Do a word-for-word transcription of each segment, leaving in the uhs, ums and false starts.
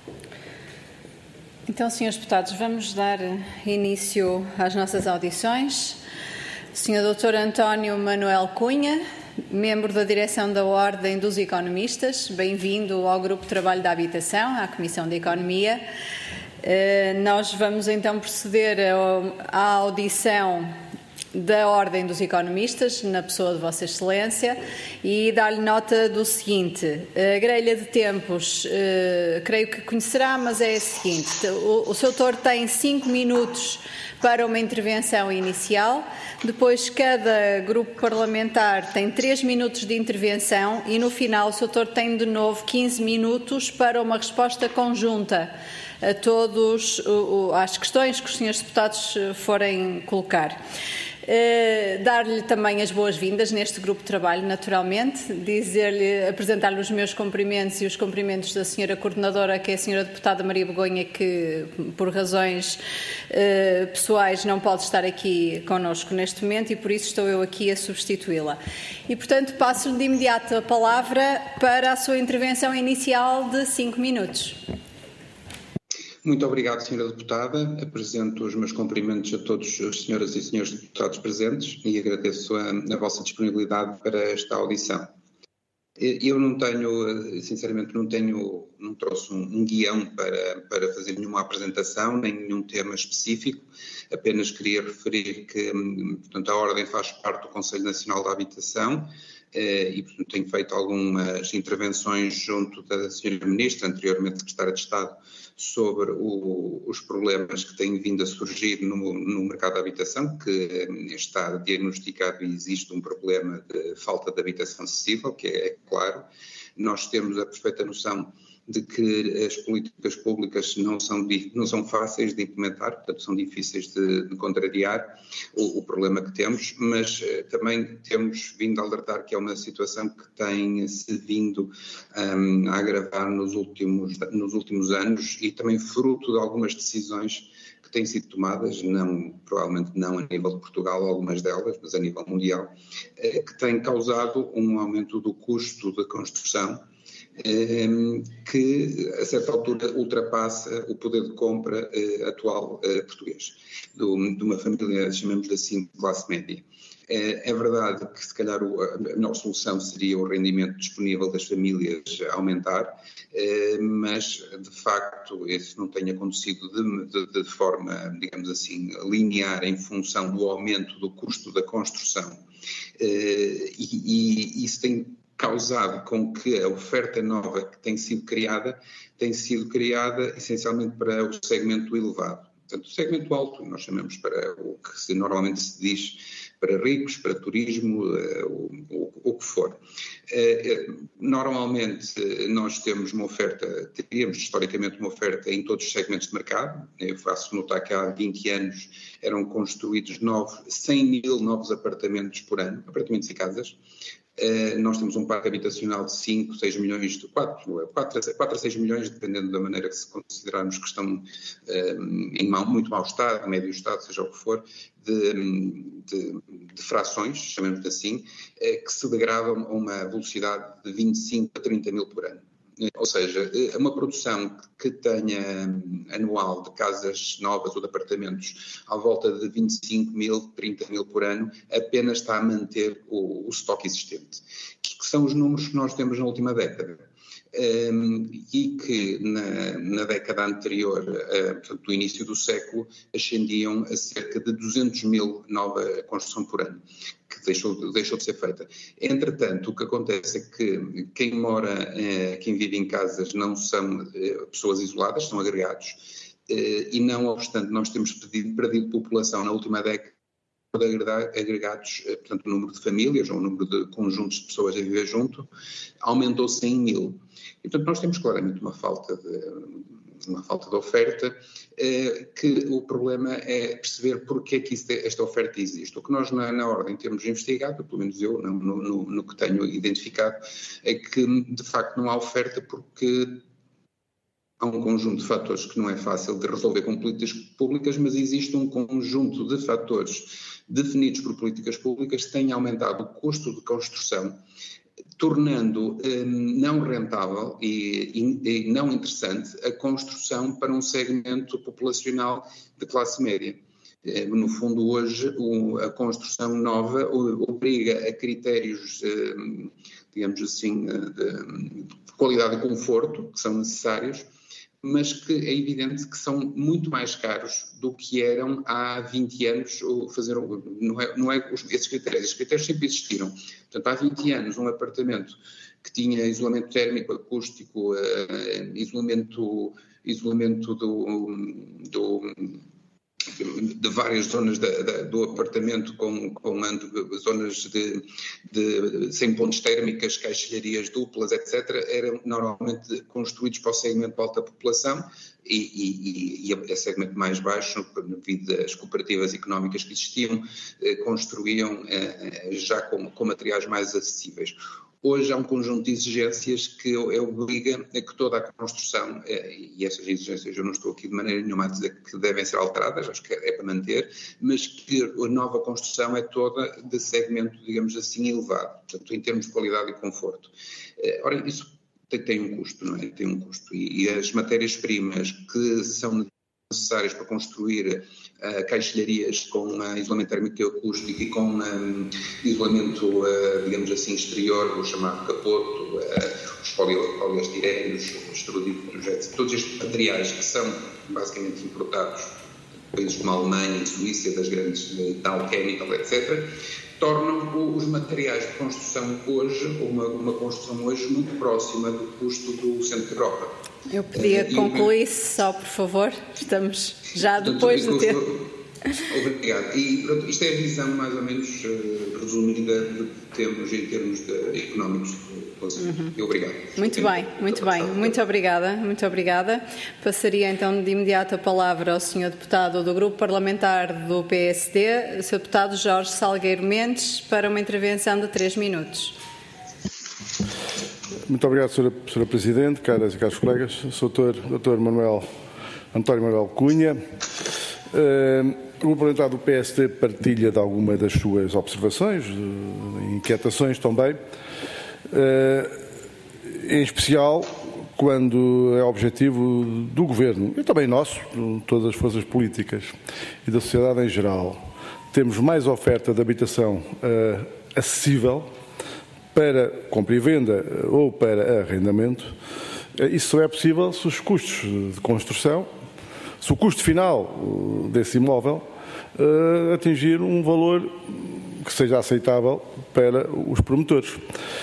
Então, senhores deputados, vamos dar início às nossas audições. senhor doutor António Manuel Cunha, membro da direção da Ordem dos Economistas, bem-vindo ao Grupo de Trabalho da Habitação, à Comissão de Economia. Nós vamos então proceder à audição da Ordem dos Economistas, na pessoa de Vossa Excelência, e dar-lhe nota do seguinte: a grelha de tempos, uh, creio que conhecerá, mas é a seguinte: o, o senhor doutor tem cinco minutos para uma intervenção inicial, depois cada grupo parlamentar tem três minutos de intervenção e no final o senhor doutor tem de novo quinze minutos para uma resposta conjunta a todos uh, as questões que os senhores deputados forem colocar. Uh, dar-lhe também as boas-vindas neste grupo de trabalho, naturalmente, dizer-lhe, apresentar-lhe os meus cumprimentos e os cumprimentos da senhora coordenadora, que é a senhora deputada Maria Begonha, que por razões uh, pessoais não pode estar aqui connosco neste momento e por isso estou eu aqui a substituí-la. E, portanto, passo-lhe de imediato a palavra para a sua intervenção inicial de cinco minutos. Muito obrigado, senhora Deputada. Apresento os meus cumprimentos a todos as senhoras e senhores deputados presentes e agradeço a, a vossa disponibilidade para esta audição. Eu não tenho, sinceramente, não tenho, não trouxe um, um guião para, para fazer nenhuma apresentação, nem nenhum tema específico, apenas queria referir que, portanto, a Ordem faz parte do Conselho Nacional da Habitação, e, portanto, tenho feito algumas intervenções junto da senhora Ministra, anteriormente Secretária de Estado, sobre o, os problemas que têm vindo a surgir no, no mercado da habitação, que está diagnosticado e existe um problema de falta de habitação acessível, que é, é claro. Nós temos a perfeita noção de que as políticas públicas não são, não são fáceis de implementar, portanto são difíceis de, de contrariar o, o problema que temos, mas eh, também temos vindo a alertar que é uma situação que tem-se vindo um, a agravar nos últimos, nos últimos anos e também fruto de algumas decisões que têm sido tomadas, não, provavelmente não a nível de Portugal, algumas delas, mas a nível mundial, eh, que têm causado um aumento do custo da construção, que a certa altura ultrapassa o poder de compra uh, atual uh, português, do, de uma família, chamemos-lhe assim, de classe média. É, é verdade que se calhar o, a melhor solução seria o rendimento disponível das famílias aumentar, uh, mas de facto isso não tem acontecido de, de, de forma, digamos assim, linear em função do aumento do custo da construção, uh, e, e isso tem causado com que a oferta nova que tem sido criada, tem sido criada essencialmente para o segmento elevado. Portanto, o segmento alto, nós chamamos para o que se, normalmente se diz para ricos, para turismo, o, o, o que for. Normalmente nós temos uma oferta, teríamos historicamente uma oferta em todos os segmentos de mercado. Eu faço notar que há vinte anos eram construídos novos, cem mil novos apartamentos por ano, apartamentos e casas. Uh, nós temos um parque habitacional de cinco, seis milhões, de quatro, quatro a seis milhões, dependendo da maneira que se considerarmos que estão uh, em mau, muito mau estado, médio estado, seja o que for, de, de, de frações, chamemos-lhe assim, uh, que se degradam a uma velocidade de vinte e cinco a trinta mil por ano. Ou seja, uma produção que tenha anual de casas novas ou de apartamentos à volta de vinte e cinco mil, trinta mil por ano, apenas está a manter o, o estoque existente, que são os números que nós temos na última década. Um, e que na, na década anterior, uh, portanto, do início do século, ascendiam a cerca de duzentos mil nova construção por ano, que deixou, deixou de ser feita. Entretanto, o que acontece é que quem mora, uh, quem vive em casas não são uh, pessoas isoladas, são agregados, uh, e não obstante nós temos perdido, perdido população na última década, de agregados, portanto o número de famílias ou o número de conjuntos de pessoas a viver junto aumentou cem mil. E, portanto, nós temos claramente uma falta de, uma falta de oferta, eh, que o problema é perceber porque é que isso, esta oferta existe. O que nós na, na Ordem temos investigado, pelo menos eu, no, no, no que tenho identificado, é que de facto não há oferta porque há um conjunto de fatores que não é fácil de resolver com políticas públicas, mas existe um conjunto de fatores definidos por políticas públicas que têm aumentado o custo de construção tornando eh, não rentável e, e, e não interessante a construção para um segmento populacional de classe média. Eh, no fundo, hoje, o, a construção nova obriga a critérios, eh, digamos assim, de, de qualidade e conforto, que são necessários, mas que é evidente que são muito mais caros do que eram há vinte anos, fazer, não é, não é esses critérios, esses critérios sempre existiram. Portanto, há vinte anos um apartamento que tinha isolamento térmico, acústico, uh, isolamento, isolamento do, do de várias zonas da, da, do apartamento com, com zonas de, de, sem pontes térmicas, caixilharias duplas, etcétera, eram normalmente construídos para o segmento de alta população e, e, e a segmento mais baixo, devido às cooperativas económicas que existiam, construíam já com, com materiais mais acessíveis. Hoje há um conjunto de exigências que obriga a que toda a construção, e essas exigências eu não estou aqui de maneira nenhuma a dizer que devem ser alteradas, acho que é para manter, mas que a nova construção é toda de segmento, digamos assim, elevado, portanto, em termos de qualidade e conforto. Ora, isso tem, tem um custo, não é? Tem um custo. E, e as matérias-primas que são necessárias para construir uh, caixilharias com uh, isolamento térmico e acústico e com um, isolamento, uh, digamos assim, exterior, o chamado capoto, uh, os poliestirenos, os estruditos, todos estes materiais que são basicamente importados de países como a Alemanha, Suíça, das grandes, Dow Chemical, etcétera, tornam os materiais de construção hoje, uma, uma construção hoje muito próxima do custo do centro da Europa. Eu pedia que concluísse só, por favor. Estamos já depois do tempo. Obrigado. E pronto, isto é a visão mais ou menos uh, resumida de que temos em termos de, económicos. Uhum. E obrigado. Muito bem, muito bem. Muito obrigada, muito obrigada. Passaria então de imediato a palavra ao senhor Deputado do Grupo Parlamentar do P S D, o senhor Deputado Jorge Salgueiro Mendes, para uma intervenção de três minutos. Muito obrigado, senhora Presidente, caras e caros colegas. Sou o doutor Manuel, António Manuel Cunha. Uh, o Grupo Parlamentar do P S D partilha de alguma das suas observações, uh, inquietações também, uh, em especial quando é objetivo do Governo, e também nosso, de todas as forças políticas e da sociedade em geral, temos mais oferta de habitação uh, acessível para compra e venda ou para arrendamento. Isso só é possível se os custos de construção, se o custo final desse imóvel uh, atingir um valor que seja aceitável para os promotores.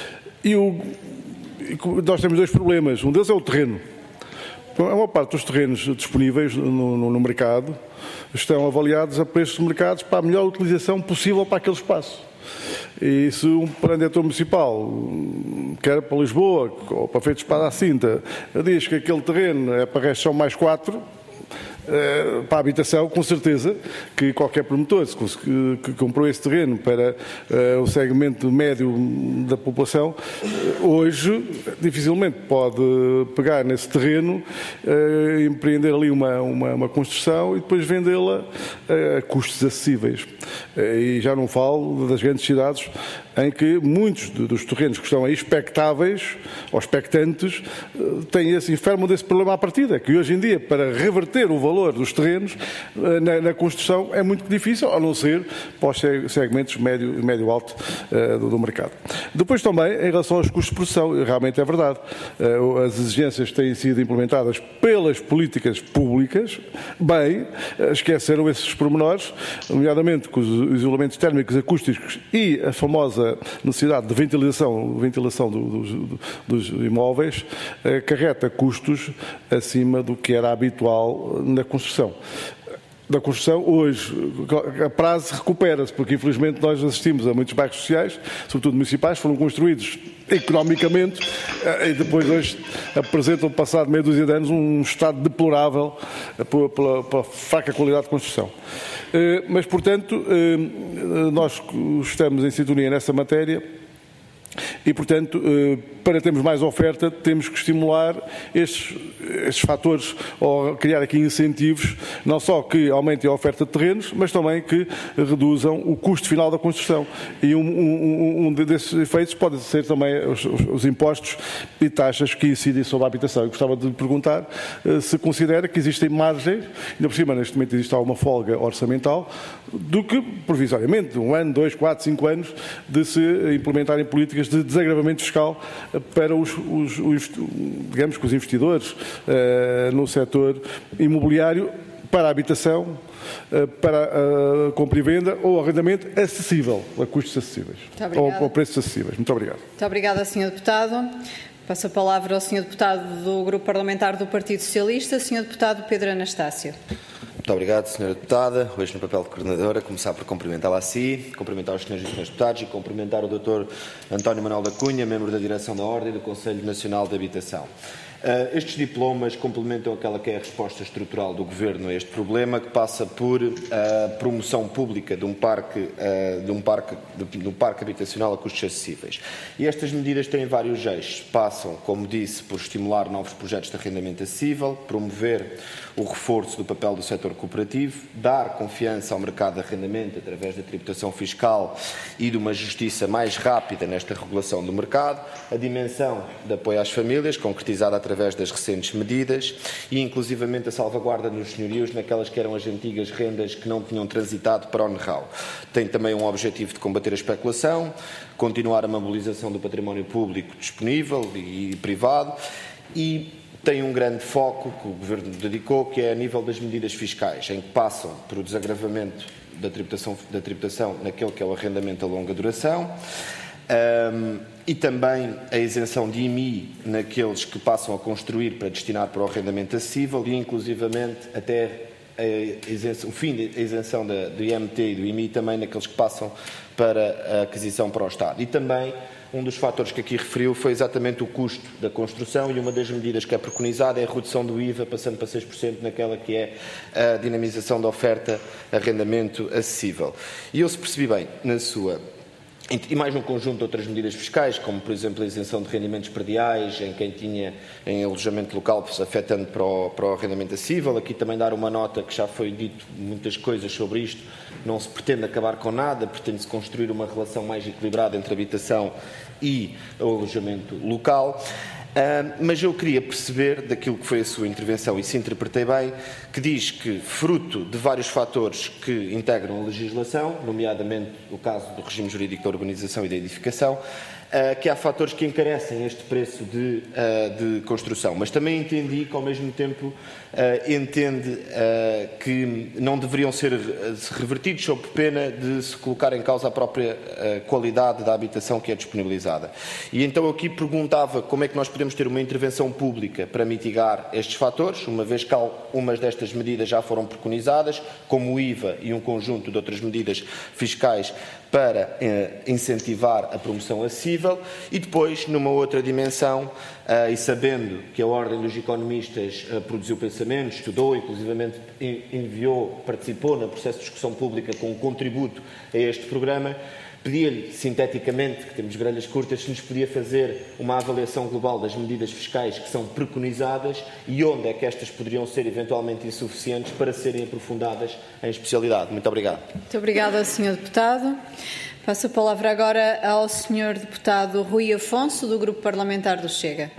E, o, e nós temos dois problemas. Um deles é o terreno. A maior parte dos terrenos disponíveis no, no, no mercado estão avaliados a preços de mercados para a melhor utilização possível para aquele espaço. E se um diretor municipal, quer para Lisboa ou para Feito de Espada à Cinta, diz que aquele terreno é para restos são mais quatro, para a habitação, com certeza que qualquer promotor que comprou esse terreno para uh, o segmento médio da população, uh, hoje dificilmente pode pegar nesse terreno, uh, empreender ali uma, uma, uma construção e depois vendê-la a custos acessíveis. Uh, e já não falo das grandes cidades em que muitos dos terrenos que estão aí expectáveis ou expectantes uh, têm esse, enfermam desse problema à partida, que hoje em dia, para reverter o valor dos terrenos na, na construção é muito difícil, a não ser para os segmentos médio e médio alto uh, do, do mercado. Depois também, em relação aos custos de produção, realmente é verdade, uh, as exigências têm sido implementadas pelas políticas públicas, bem, uh, esqueceram esses pormenores, nomeadamente com os isolamentos térmicos acústicos e a famosa necessidade de ventilação, ventilação do, do, dos imóveis, uh, acarreta custos acima do que era habitual na construção. Da construção, hoje, a prazo recupera-se, porque infelizmente nós assistimos a muitos bairros sociais, sobretudo municipais, foram construídos economicamente e depois hoje apresentam, passado meia dúzia de anos, um estado deplorável pela, pela fraca qualidade de construção. Mas, portanto, nós estamos em sintonia nessa matéria E, portanto, para termos mais oferta, temos que estimular estes, estes fatores, ou criar aqui incentivos, não só que aumentem a oferta de terrenos, mas também que reduzam o custo final da construção. E um, um, um desses efeitos pode ser também os, os, os impostos e taxas que incidem sobre a habitação. Eu gostava de lhe perguntar se considera que existem margens, ainda por cima neste momento existe alguma folga orçamental, do que, provisoriamente, um ano, dois, quatro, cinco anos, de se implementarem políticas de desagravamento fiscal para os, os, os digamos que os investidores uh, no setor imobiliário, para a habitação, uh, para a compra e venda ou arrendamento acessível, a custos acessíveis, ou a preços acessíveis. Muito obrigado. Muito obrigada, senhor Deputado. Passo a palavra ao senhor Deputado do Grupo Parlamentar do Partido Socialista, senhor Deputado Pedro Anastácio. Muito obrigado, senhora Deputada. Hoje, no papel de coordenadora, começar por cumprimentá-la a si, cumprimentar os senhores e senhores deputados e cumprimentar o doutor António Manuel da Cunha, membro da Direção da Ordem e do Conselho Nacional de Habitação. Uh, estes diplomas complementam aquela que é a resposta estrutural do Governo a este problema, que passa por a uh, promoção pública de um parque, uh, de um parque, de, de um parque habitacional a custos acessíveis. E estas medidas têm vários eixos. Passam, como disse, por estimular novos projetos de arrendamento acessível, promover o reforço do papel do setor cooperativo, dar confiança ao mercado de arrendamento através da tributação fiscal e de uma justiça mais rápida nesta regulação do mercado, a dimensão de apoio às famílias, concretizada através das recentes medidas, e inclusivamente a salvaguarda nos senhorios naquelas que eram as antigas rendas que não tinham transitado para o N-RAU. Tem também um objetivo de combater a especulação, continuar a mobilização do património público disponível e privado, e tem um grande foco que o Governo dedicou, que é a nível das medidas fiscais, em que passam por o desagravamento da tributação, da tributação naquele que é o arrendamento a longa duração, um, e também a isenção de I M I naqueles que passam a construir para destinar para o arrendamento acessível e, inclusivamente, até a isenção, o fim da isenção da, do I M T e do I M I também naqueles que passam para a aquisição para o Estado. E também um dos fatores que aqui referiu foi exatamente o custo da construção, e uma das medidas que é preconizada é a redução do I V A, passando para seis por cento naquela que é a dinamização da oferta arrendamento acessível. E eu, se percebi bem, na sua... E mais um conjunto de outras medidas fiscais, como, por exemplo, a isenção de rendimentos prediais em quem tinha em alojamento local, afetando para o, para o arrendamento acessível. Aqui também dar uma nota que já foi dito muitas coisas sobre isto. Não se pretende acabar com nada, pretende-se construir uma relação mais equilibrada entre a habitação e o alojamento local. Uh, mas eu queria perceber daquilo que foi a sua intervenção, e se interpretei bem, que diz que, fruto de vários fatores que integram a legislação, nomeadamente o caso do regime jurídico da urbanização e da edificação, uh, que há fatores que encarecem este preço de, uh, de construção. Mas também entendi que, ao mesmo tempo, uh, entende uh, que não deveriam ser revertidos sob pena de se colocar em causa a própria uh, qualidade da habitação que é disponibilizada. E então aqui perguntava como é que nós podemos ter uma intervenção pública para mitigar estes fatores, uma vez que algumas destas medidas já foram preconizadas, como o I V A e um conjunto de outras medidas fiscais para eh, incentivar a promoção acessível, e depois, numa outra dimensão, eh, e sabendo que a Ordem dos Economistas eh, produziu pensamentos, estudou, inclusivamente enviou, participou no processo de discussão pública com um contributo a este programa, pedia-lhe, sinteticamente, que temos grelhas curtas, se nos podia fazer uma avaliação global das medidas fiscais que são preconizadas e onde é que estas poderiam ser eventualmente insuficientes para serem aprofundadas em especialidade. Muito obrigado. Muito obrigada, senhor Deputado. Passo a palavra agora ao senhor Deputado Rui Afonso, do Grupo Parlamentar do Chega.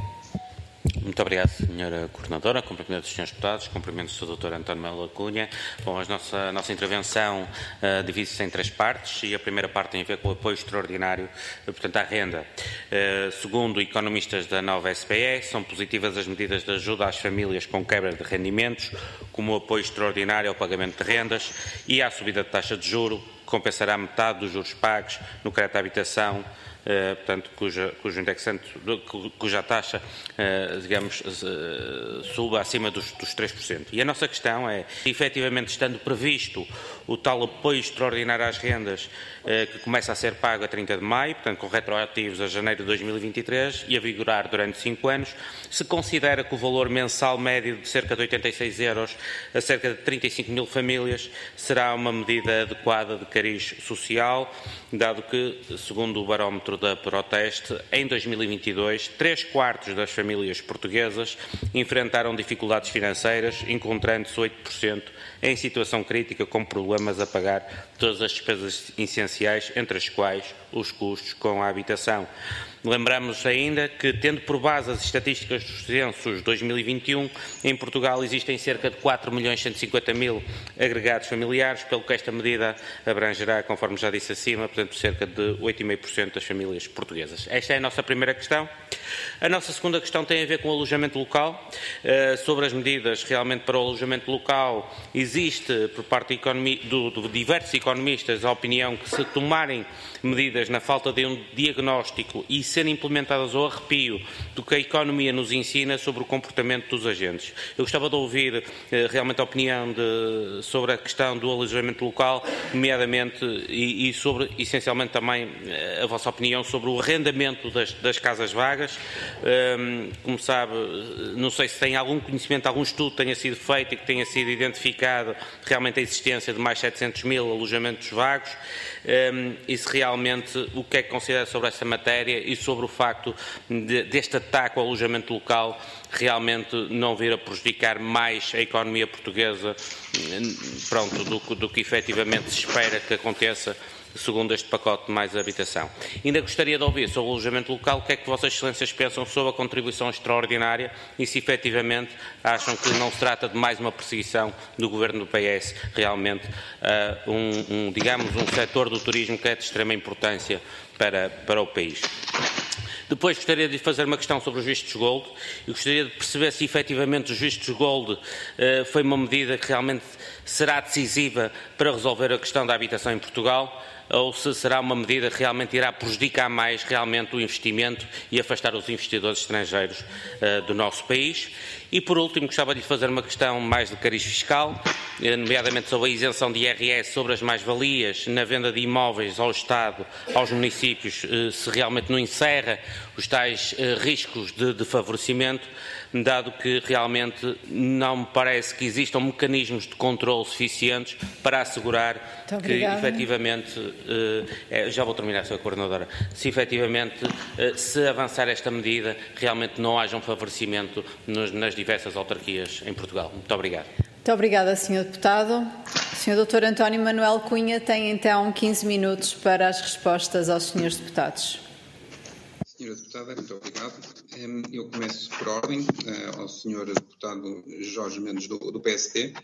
Muito obrigado, senhora Coordenadora. Cumprimento os senhores deputados, cumprimento o senhor doutor António Manuel da Cunha. Bom, a nossa, a nossa intervenção uh, divide-se em três partes, e a primeira parte tem a ver com o apoio extraordinário, uh, portanto, à renda. Uh, segundo economistas da nova S P E, são positivas as medidas de ajuda às famílias com quebra de rendimentos, como o apoio extraordinário ao pagamento de rendas e à subida de taxa de juro, que compensará metade dos juros pagos no crédito à habitação, Uh, portanto, cuja, cujo indexante, cuja taxa, uh, digamos, uh, suba acima dos, dos três por cento. E a nossa questão é, efetivamente, estando previsto o tal apoio extraordinário às rendas, uh, que começa a ser pago a trinta de maio, portanto, com retroativos a janeiro de dois mil e vinte e três, e a vigorar durante cinco anos, se considera que o valor mensal médio de cerca de oitenta e seis euros a cerca de trinta e cinco mil famílias será uma medida adequada de cariz social, dado que, segundo o barómetro barómetro da Proteste, em dois mil e vinte e dois, três quartos das famílias portuguesas enfrentaram dificuldades financeiras, encontrando-se oito por cento em situação crítica com problemas a pagar todas as despesas essenciais, entre as quais os custos com a habitação. Lembramos ainda que, tendo por base as estatísticas dos censos de dois mil e vinte e um, em Portugal existem cerca de quatro milhões cento e cinquenta mil agregados familiares, pelo que esta medida abrangerá, conforme já disse acima, portanto, cerca de oito vírgula cinco por cento das famílias portuguesas. Esta é a nossa primeira questão. A nossa segunda questão tem a ver com o alojamento local. Uh, sobre as medidas realmente para o alojamento local, existe, por parte de, do, de diversos economistas, a opinião que, se tomarem medidas na falta de um diagnóstico e serem implementadas ao arrepio do que a economia nos ensina sobre o comportamento dos agentes. Eu gostava de ouvir eh, realmente a opinião de, sobre a questão do alojamento local, nomeadamente, e, e sobre, essencialmente, também eh, a vossa opinião sobre o arrendamento das, das casas vagas. Um, como sabe, não sei se tem algum conhecimento, algum estudo tenha sido feito e que tenha sido identificado realmente a existência de mais setecentos mil alojamentos vagos, um, e se realmente o que é que considera sobre essa matéria e sobre o facto de, deste ataque ao alojamento local realmente não vir a prejudicar mais a economia portuguesa, pronto, do, do que efetivamente se espera que aconteça segundo este pacote de mais habitação. Ainda gostaria de ouvir sobre o alojamento local o que é que Vossas Excelências pensam sobre a contribuição extraordinária e se efetivamente acham que não se trata de mais uma perseguição do Governo do P S realmente uh, um, um, digamos, um setor do turismo que é de extrema importância para, para o país. Depois gostaria de fazer uma questão sobre os vistos gold e gostaria de perceber se efetivamente os vistos gold uh, foi uma medida que realmente será decisiva para resolver a questão da habitação em Portugal, ou se será uma medida que realmente irá prejudicar mais realmente o investimento e afastar os investidores estrangeiros uh, do nosso país. E, por último, gostava de lhe fazer uma questão mais de cariz fiscal, nomeadamente sobre a isenção de I R S sobre as mais-valias na venda de imóveis ao Estado, aos municípios, se realmente não encerra os tais riscos de, de favorecimento, dado que realmente não me parece que existam mecanismos de controle suficientes para assegurar que, efetivamente, eh, já vou terminar, senhora Coordenadora, se efetivamente, eh, se avançar esta medida, realmente não haja um favorecimento nos, nas diversas autarquias em Portugal. Muito obrigado. Muito obrigada, senhor Deputado. O senhor doutor António Manuel Cunha tem então quinze minutos para as respostas aos senhores deputados. Senhora Deputada, muito obrigado. Eu começo por ordem ao senhor Deputado Jorge Mendes do, do P S D.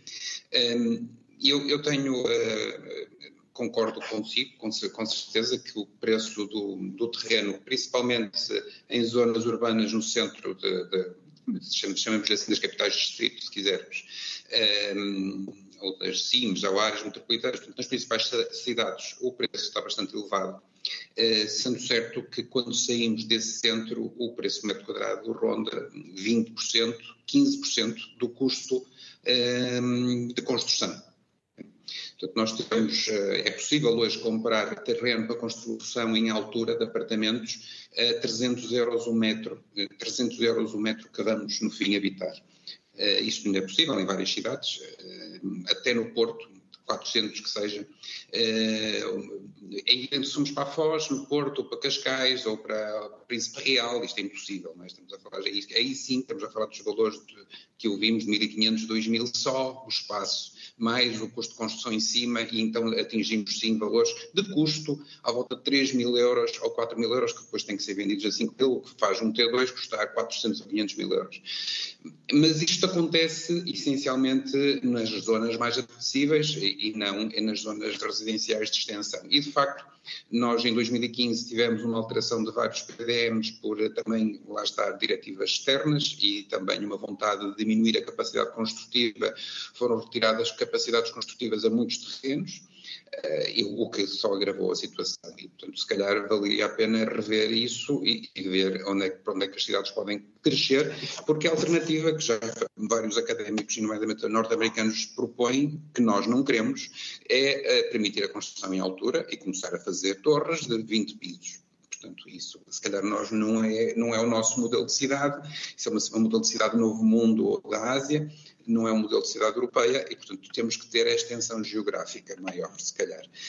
Eu, eu tenho, concordo consigo, com, com certeza, que o preço do, do terreno, principalmente em zonas urbanas no centro de, de chamamos assim das capitais de distrito, se quisermos, um, ou das C I Ms, ou áreas metropolitanas, portanto, nas principais cidades, o preço está bastante elevado, uh, sendo certo que quando saímos desse centro, o preço por metro quadrado ronda vinte por cento, quinze por cento do custo um, de construção. Portanto, nós temos, é possível hoje comprar terreno para construção em altura de apartamentos a trezentos euros o metro, trezentos euros o metro que vamos no fim habitar. Isto ainda é possível em várias cidades, até no Porto, quatrocentos que seja. Ainda somos para a Foz, no Porto, ou para Cascais, ou para Príncipe Real, isto é impossível, não é? Estamos a falar, aí sim estamos a falar dos valores de, que ouvimos, mil e quinhentos, dois mil só o espaço, mais o custo de construção em cima, e então atingimos sim valores de custo à volta de três mil euros ou quatro mil euros, que depois têm que ser vendidos a cinco mil, o que faz um T dois custar quatrocentos ou quinhentos mil euros. Mas isto acontece essencialmente nas zonas mais acessíveis e não nas zonas residenciais de extensão. E, de facto, nós em dois mil e quinze tivemos uma alteração de vários P D Ms por também, lá está, diretivas externas e também uma vontade de diminuir a capacidade construtiva. Foram retiradas capacidades construtivas a muitos terrenos, uh, o que só agravou a situação. E, portanto, se calhar valeria a pena rever isso e, e ver onde é, para onde é que as cidades podem crescer, porque a alternativa que já vários académicos, e nomeadamente norte-americanos, propõem, que nós não queremos, é uh, permitir a construção em altura e começar a fazer torres de vinte pisos. Portanto, isso, se calhar, nós não é, não é o nosso modelo de cidade, isso é uma, um modelo de cidade Novo Mundo ou da Ásia, não é um modelo de cidade europeia e, portanto, temos que ter a extensão geográfica maior, se calhar.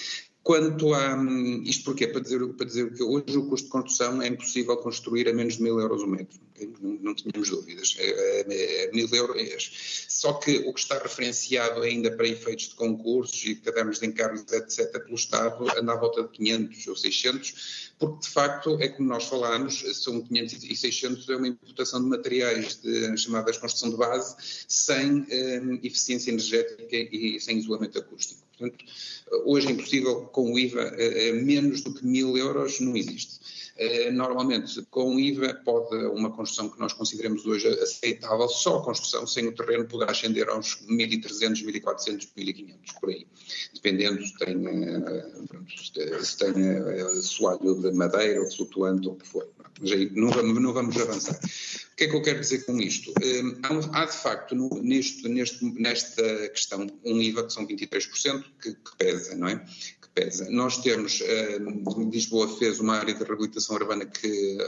Quanto a isto porquê? Para dizer, para dizer que hoje o custo de construção é impossível construir a menos de mil euros o metro, okay? não, não tínhamos dúvidas, é, é, é mil euros, só que o que está referenciado ainda para efeitos de concursos e cadernos de encargos, etcétera, pelo Estado, anda à volta de quinhentos ou seiscentos, porque de facto é como nós falámos, são quinhentos e seiscentos, é uma imputação de materiais de, chamadas construção de base, sem eh, eficiência energética e sem isolamento acústico. Portanto, hoje é impossível, com o I V A, eh, menos do que mil euros não existe. Eh, normalmente, com o I V A, pode uma construção que nós consideramos hoje aceitável, só a construção, sem o terreno, poderá ascender aos mil e trezentos, mil e quatrocentos, mil e quinhentos, por aí. Dependendo se tem, pronto, se tem soalho de madeira ou flutuante ou o que for. Mas aí não vamos, não vamos avançar. O que é que eu quero dizer com isto? Há, há de facto, no, neste, neste, nesta questão, um I V A que são vinte e três por cento que, que pesa, não é? Que pesa. Nós temos, Lisboa fez uma área de reabilitação urbana que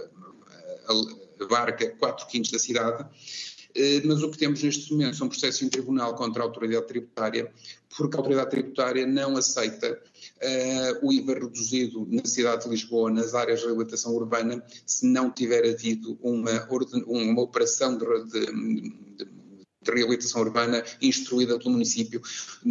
abarca quatro quintos da cidade, mas o que temos neste momento são processos em tribunal contra a autoridade tributária, porque a autoridade tributária não aceita uh, o I V A reduzido na cidade de Lisboa, nas áreas de reabilitação urbana, se não tiver havido uma, uma operação de, de, de de reabilitação urbana instruída pelo município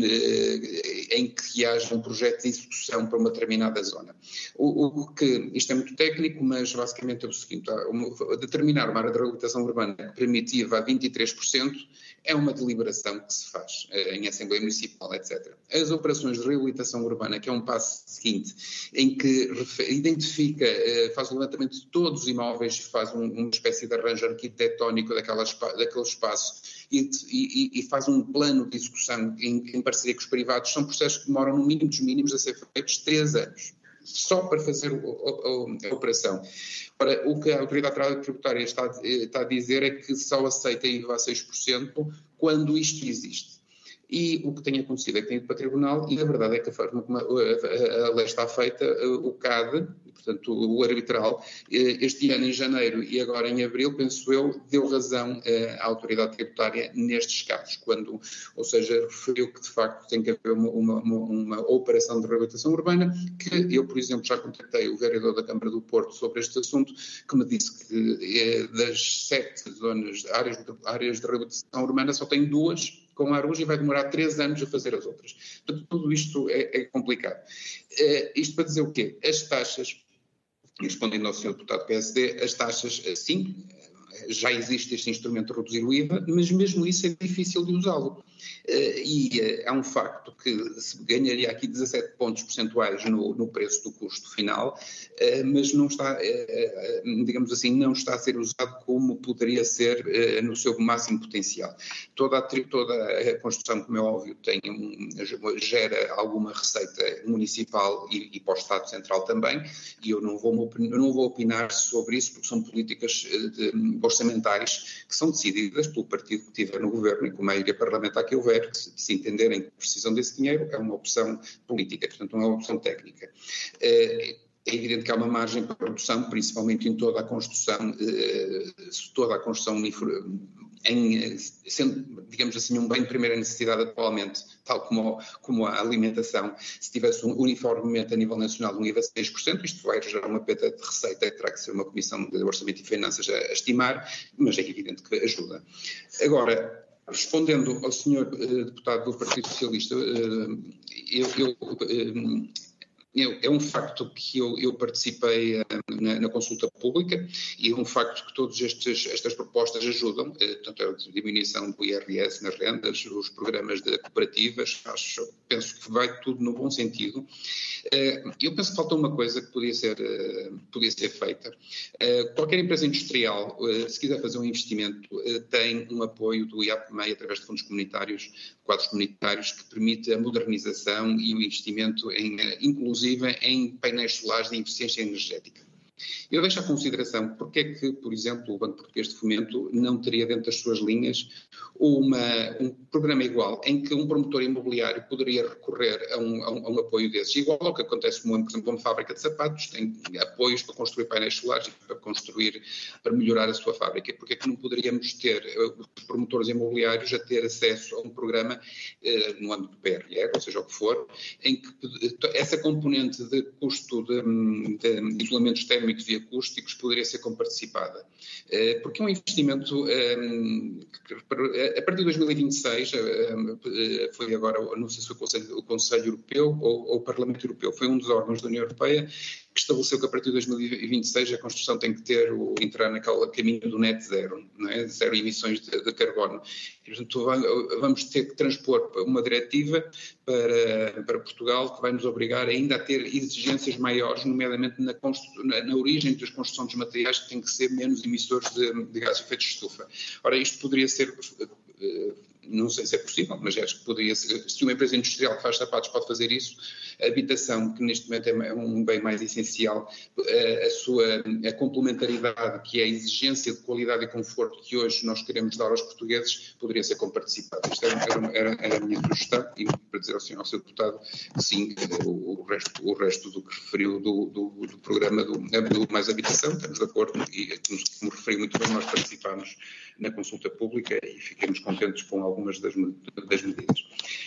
eh, em que haja um projeto de execução para uma determinada zona. O, o que, isto é muito técnico, mas basicamente é o seguinte, uma, determinar uma área de reabilitação urbana que permite I V A a vinte e três por cento é uma deliberação que se faz eh, em Assembleia Municipal, etcétera. As operações de reabilitação urbana, que é um passo seguinte, em que identifica, eh, faz o levantamento de todos os imóveis, faz um, uma espécie de arranjo arquitetónico daquela, daquele espaço, E, e, e faz um plano de execução em, em parceria com os privados, são processos que demoram no mínimo dos mínimos a ser feitos três anos, só para fazer o, o, a operação. Ora, o que a autoridade tributária está, está a dizer é que só aceita I V A a seis por cento quando isto existe. E o que tem acontecido é que tem ido para o tribunal e a verdade é que a forma como a, a, a lei está feita, o C A D, portanto o arbitral, este ano em janeiro e agora em abril, penso eu, deu razão à autoridade tributária nestes casos, quando, ou seja, referiu que de facto tem que haver uma, uma, uma operação de reabilitação urbana, que eu, por exemplo, já contactei o vereador da Câmara do Porto sobre este assunto, que me disse que das sete zonas, áreas de, áreas de reabilitação urbana só tem duas com a Aruj e vai demorar três anos a fazer as outras. Portanto, tudo isto é, é complicado. Uh, isto para dizer o quê? As taxas, respondendo ao senhor deputado P S D, as taxas, sim, já existe este instrumento de reduzir o I V A, mas mesmo isso é difícil de usá-lo. Uh, e uh, é um facto que se ganharia aqui dezassete pontos percentuais no, no preço do custo final, uh, mas não está, uh, digamos assim, não está a ser usado como poderia ser uh, no seu máximo potencial. Toda a, toda a construção, como é óbvio, tem um, gera alguma receita municipal e, e para o Estado Central também, e eu não vou, eu não vou opinar sobre isso, porque são políticas de, orçamentais que são decididas pelo partido que tiver no governo e com a maioria parlamentar que houver, que se, se entenderem que precisam desse dinheiro, é uma opção política, portanto não é uma opção técnica. É evidente que há uma margem para redução, principalmente em toda a construção, toda a construção em, sendo, digamos assim, um bem de primeira necessidade atualmente, tal como, como a alimentação, se tivesse um, uniformemente a nível nacional um I V A de seis por cento, isto vai gerar uma perda de receita, terá que ser uma comissão de orçamento e finanças a, a estimar, mas é evidente que ajuda. Agora, respondendo ao senhor uh, deputado do Partido Socialista, uh, eu... eu uh, É um facto que eu, eu participei uh, na, na consulta pública e é um facto que todas estas propostas ajudam, uh, tanto a diminuição do I R S nas rendas, os programas de cooperativas, acho, penso que vai tudo no bom sentido. Uh, eu penso que falta uma coisa que podia ser, uh, podia ser feita. Uh, qualquer empresa industrial, uh, se quiser fazer um investimento, uh, tem um apoio do I A P M E I através de fundos comunitários, quadros comunitários, que permite a modernização e o investimento em, uh, inclusive, em painéis solares de eficiência energética. Eu deixo à consideração porque é que, por exemplo, o Banco Português de Fomento não teria dentro das suas linhas uma, um programa igual, em que um promotor imobiliário poderia recorrer a um, a um, a um apoio desses, igual ao que acontece muito, por exemplo, uma fábrica de sapatos, tem apoios para construir painéis solares e para construir, para melhorar a sua fábrica. Porque é que não poderíamos ter os promotores imobiliários a ter acesso a um programa eh, no âmbito do P R R, ou seja, o que for, em que essa componente de custo de, de isolamentos térmicos e acústicos poderia ser comparticipada. Eh, porque é um investimento eh, que, a partir de dois mil e vinte e seis, foi agora, não sei se foi o Conselho, o Conselho Europeu ou, ou o Parlamento Europeu, foi um dos órgãos da União Europeia que estabeleceu que a partir de dois mil e vinte e seis a construção tem que ter, o, entrar naquele caminho do net zero, não é? Zero emissões de, de carbono. E, portanto, vamos ter que transpor uma diretiva para, para Portugal que vai nos obrigar ainda a ter exigências maiores, nomeadamente na, na, na origem das construções dos materiais, que têm que ser menos emissores de, de gases de efeito de estufa. Ora, isto poderia ser... Não sei se é possível, mas acho que poderia ser. Se uma empresa industrial que faz sapatos pode fazer isso, a habitação, que neste momento é um bem mais essencial, a sua a complementaridade, que é a exigência de qualidade e conforto que hoje nós queremos dar aos portugueses, poderia ser comparticipada. Isto era, era, era a minha sugestão, e para dizer ao senhor, ao seu deputado, que sim, o, o, resto, o resto do que referiu do, do, do programa do, do Mais Habitação, estamos de acordo, e como referiu muito bem, nós participámos na consulta pública e fiquemos contentes com algumas das, das medidas.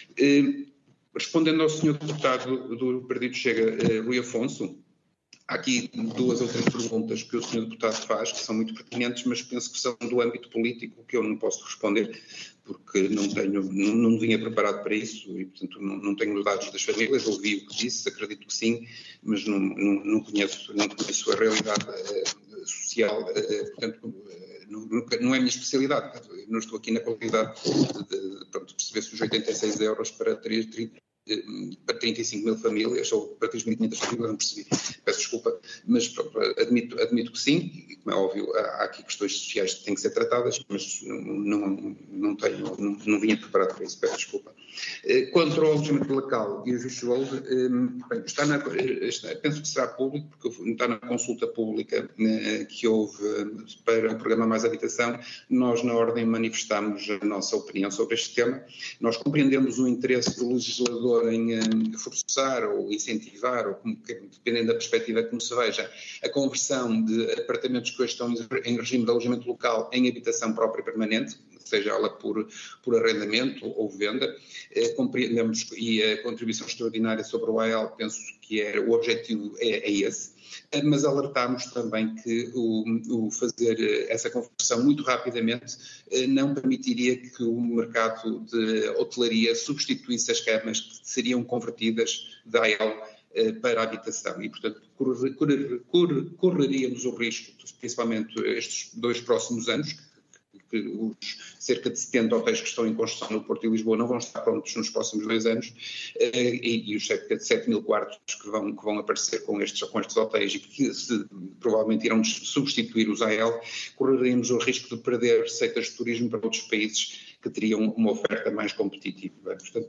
Eh, respondendo ao senhor deputado do Partido Chega, eh, Rui Afonso, há aqui duas ou três perguntas que o senhor deputado faz, que são muito pertinentes, mas penso que são do âmbito político, que eu não posso responder, porque não tenho, não, não vinha preparado para isso e, portanto, não, não tenho os dados das famílias, ouvi o que disse, acredito que sim, mas não, não, não, conheço, não conheço a realidade uh, social, uh, portanto, uh, não, não é a minha especialidade, não estou aqui na qualidade de, de, de pronto, perceber se os oitenta e seis euros para trinta, para trinta e cinco mil famílias ou para três mil e quinhentas famílias, não percebi, peço desculpa, mas pronto, admito, admito que sim, e como é óbvio, há aqui questões sociais que têm que ser tratadas, mas não, não, não tenho, não, não vinha preparado para isso, peço desculpa. Quanto ao alojamento local e os vistos gold, bem, está na, está, penso que será público, porque está na consulta pública que houve para o programa Mais Habitação. Nós, na ordem, manifestámos a nossa opinião sobre este tema. Nós compreendemos o interesse do legislador em forçar ou incentivar, ou como, dependendo da perspectiva como se veja, a conversão de apartamentos que hoje estão em regime de alojamento local em habitação própria permanente, seja ela por, por arrendamento ou venda. Eh, compreendemos, e a contribuição extraordinária sobre o A L, penso que é, o objetivo é, é esse, eh, mas alertámos também que o, o fazer essa conversão muito rapidamente eh, não permitiria que o mercado de hotelaria substituísse as camas que seriam convertidas da A L eh, para a habitação e, portanto, correr, correr, correr, correríamos o risco, principalmente estes dois próximos anos, que os cerca de setenta hotéis que estão em construção no Porto e Lisboa não vão estar prontos nos próximos dois anos, e, e os cerca de sete mil quartos que vão, que vão aparecer com estes, com estes hotéis e que se, provavelmente irão substituir os A L, correríamos o risco de perder receitas de turismo para outros países que teriam uma oferta mais competitiva. Portanto,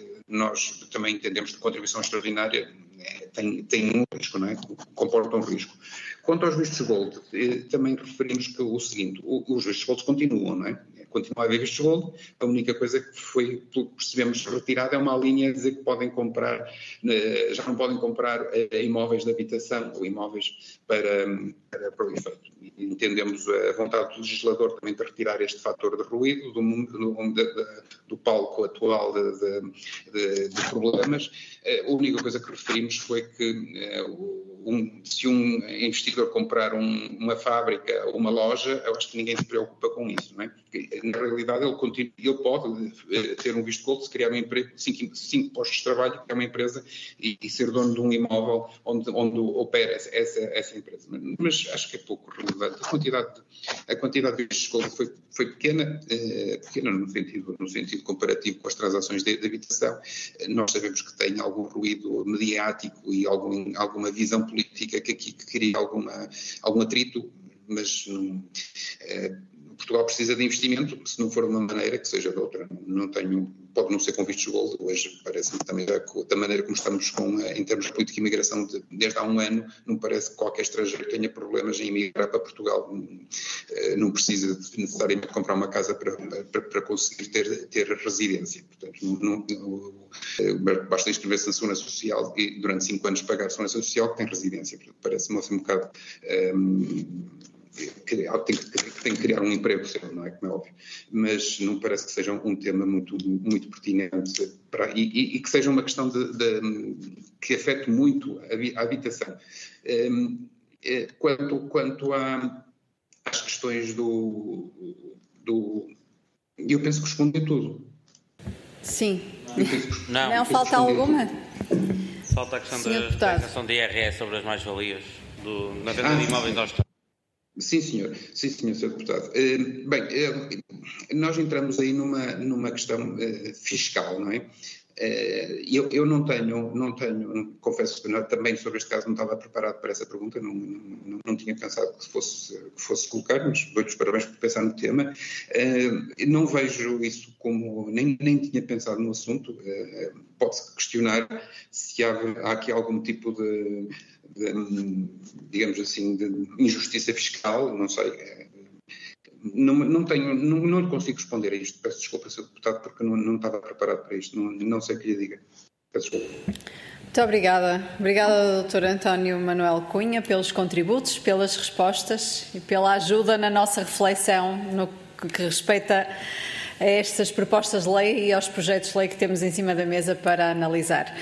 nós também entendemos que a contribuição extraordinária tem, tem um risco, não é? Comporta um risco. Quanto aos vistos gold, também referimos que o seguinte, os vistos gold continuam, não é? Continua a haver vistos gold, a única coisa que foi, pelo que percebemos, retirada é uma linha a dizer que podem comprar, já não podem comprar imóveis de habitação ou imóveis para, para, para o efeito. Entendemos a vontade do legislador também de retirar este fator de ruído do, do, do, do palco atual de, de, de problemas. A única coisa que referimos foi que um, se um investidor comprar um, uma fábrica ou uma loja, eu acho que ninguém se preocupa com isso, não é? Porque, na realidade, ele, continua, ele pode ter um visto gold, se criar um emprego, cinco, cinco postos de trabalho, criar uma empresa e, e ser dono de um imóvel onde, onde opera essa, essa, essa empresa. Mas acho que é pouco relevante. A quantidade, a quantidade de vistos gold foi, foi pequena, eh, pequena no sentido, no sentido comparativo com as transações de, de habitação. Nós sabemos que tem algum ruído mediático e algum, alguma visão política que aqui que cria alguma, algum atrito, mas não, eh, Portugal precisa de investimento, se não for de uma maneira, que seja de outra. Não tenho, pode não ser com vistos gold, hoje parece-me também, da maneira como estamos com, em termos de política de imigração, de, desde há um ano, não parece que qualquer estrangeiro tenha problemas em emigrar para Portugal. Não precisa necessariamente comprar uma casa para, para, para conseguir ter, ter residência. Portanto, não, não, basta inscrever-se na Segurança Social e durante cinco anos pagar a Segurança Social que tem residência. Parece-me assim um bocado... Um, que tem que, tem que criar um emprego seu, não é? Como é óbvio. Mas não parece que seja um tema muito, muito pertinente para, e, e, e que seja uma questão de, de, que afete muito a, a habitação. Um, quanto quanto a, às questões do, do... Eu penso que respondi tudo. Sim. Que, não, não falta alguma? Tudo. Falta a questão da declaração de I R S sobre as mais-valias na venda ah, de imóveis aos Estados. Sim, senhor. Sim, senhor, senhor Deputado. Uh, bem, uh, nós entramos aí numa, numa questão uh, fiscal, não é? Uh, eu, eu não tenho, não tenho, confesso que não, também sobre este caso não estava preparado para essa pergunta, não, não, não tinha pensado que fosse, que fosse colocar, mas dou-lhes parabéns por pensar no tema. Uh, não vejo isso como, nem, nem tinha pensado no assunto, uh, pode-se questionar se há, há aqui algum tipo de... De, digamos assim, de injustiça fiscal, não sei, não, não tenho, não, não consigo responder a isto, peço desculpa, senhor Deputado, porque não, não estava preparado para isto, não, não sei o que lhe diga, peço desculpa. Muito obrigada. Obrigada, doutor António Manuel Cunha, pelos contributos, pelas respostas e pela ajuda na nossa reflexão no que respeita a estas propostas de lei e aos projetos de lei que temos em cima da mesa para analisar.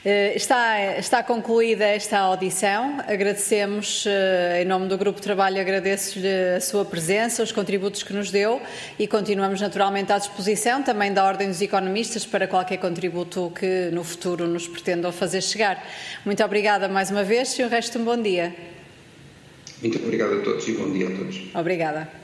Está, está concluída esta audição. Agradecemos, em nome do Grupo de Trabalho, agradeço-lhe a sua presença, os contributos que nos deu e continuamos naturalmente à disposição também da Ordem dos Economistas para qualquer contributo que no futuro nos pretendam fazer chegar. Muito obrigada mais uma vez e o resto um bom dia. Muito obrigado a todos e bom dia a todos. Obrigada.